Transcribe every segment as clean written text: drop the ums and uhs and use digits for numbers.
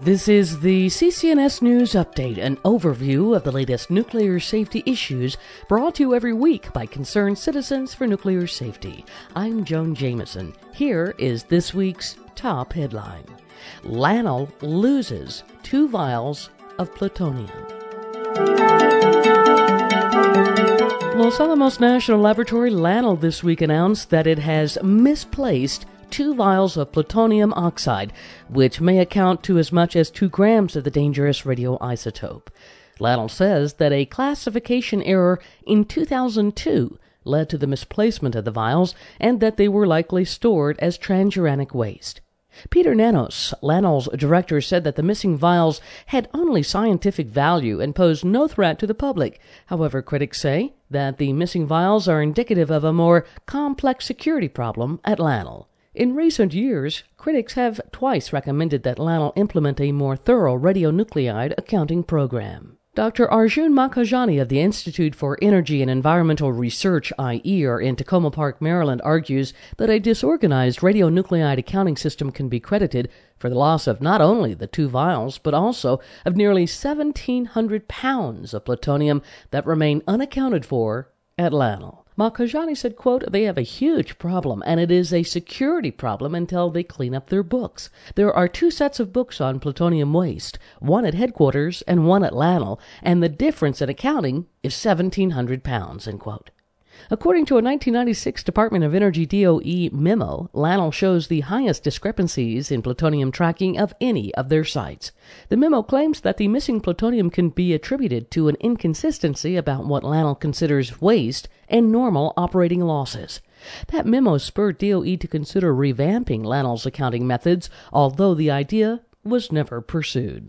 This is the CCNS News Update, an overview of the latest nuclear safety issues brought to you every week by concerned citizens for nuclear safety. I'm Joan Jameson. Here is this week's top headline. LANL loses 2 vials of plutonium. Los Alamos National Laboratory, LANL, this week announced that it has misplaced 2 vials of plutonium oxide, which may account to as much as 2 grams of the dangerous radioisotope. LANL says that a classification error in 2002 led to the misplacement of the vials and that they were likely stored as transuranic waste. Peter Nanos, LANL's director, said that the missing vials had only scientific value and posed no threat to the public. However, critics say that the missing vials are indicative of a more complex security problem at LANL. In recent years, critics have twice recommended that LANL implement a more thorough radionuclide accounting program. Dr. Arjun Makhajani of the Institute for Energy and Environmental Research, IER, in Tacoma Park, Maryland, argues that a disorganized radionuclide accounting system can be credited for the loss of not only the 2 vials, but also of nearly 1,700 pounds of plutonium that remain unaccounted for at LANL. Makhajani said, quote, "They have a huge problem, and it is a security problem until they clean up their books. There are 2 sets of books on plutonium waste, one at headquarters and one at LANL, and the difference in accounting is 1,700 pounds, end quote. According to a 1996 Department of Energy DOE memo, LANL shows the highest discrepancies in plutonium tracking of any of their sites. The memo claims that the missing plutonium can be attributed to an inconsistency about what LANL considers waste and normal operating losses. That memo spurred DOE to consider revamping LANL's accounting methods, although the idea was never pursued.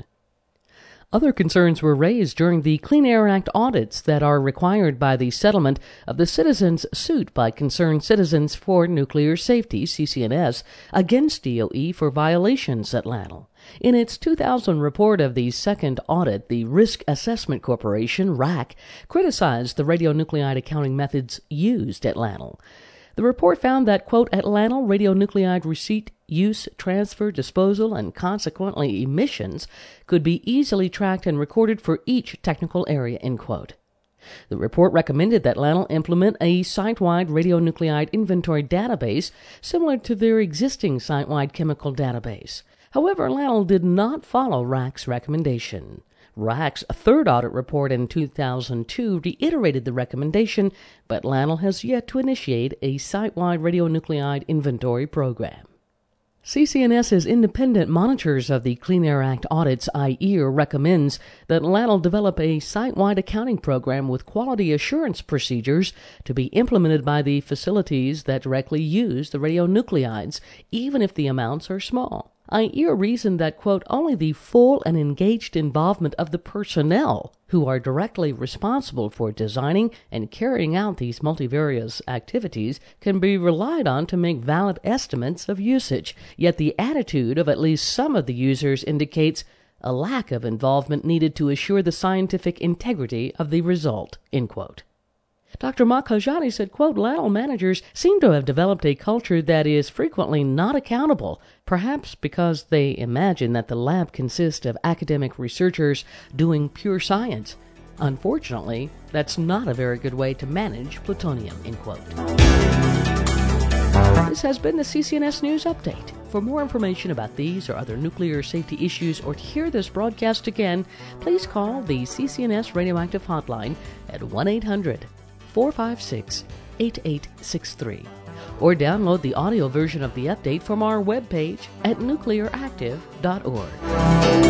Other concerns were raised during the Clean Air Act audits that are required by the settlement of the citizens' suit by Concerned Citizens for Nuclear Safety, CCNS, against DOE for violations at LANL. In its 2000 report of the second audit, the Risk Assessment Corporation, RAC, criticized the radionuclide accounting methods used at LANL. The report found that, quote, at LANL, radionuclide receipt, use, transfer, disposal, and consequently emissions could be easily tracked and recorded for each technical area, end quote. The report recommended that LANL implement a site-wide radionuclide inventory database similar to their existing site-wide chemical database. However, LANL did not follow RAC's recommendation. RAC's third audit report in 2002 reiterated the recommendation, but LANL has yet to initiate a site-wide radionuclide inventory program. CCNS's independent monitors of the Clean Air Act audits, IER, recommends that LANL develop a site-wide accounting program with quality assurance procedures to be implemented by the facilities that directly use the radionuclides, even if the amounts are small. IER reasoned that, quote, only the full and engaged involvement of the personnel who are directly responsible for designing and carrying out these multivarious activities can be relied on to make valid estimates of usage. Yet the attitude of at least some of the users indicates a lack of involvement needed to assure the scientific integrity of the result, end quote. Dr. Makhajani said, quote, LANL managers seem to have developed a culture that is frequently not accountable, perhaps because they imagine that the lab consists of academic researchers doing pure science. Unfortunately, that's not a very good way to manage plutonium, end quote. This has been the CCNS News Update. For more information about these or other nuclear safety issues or to hear this broadcast again, please call the CCNS Radioactive Hotline at 1-800-456-8863 or download the audio version of the update from our webpage at nuclearactive.org.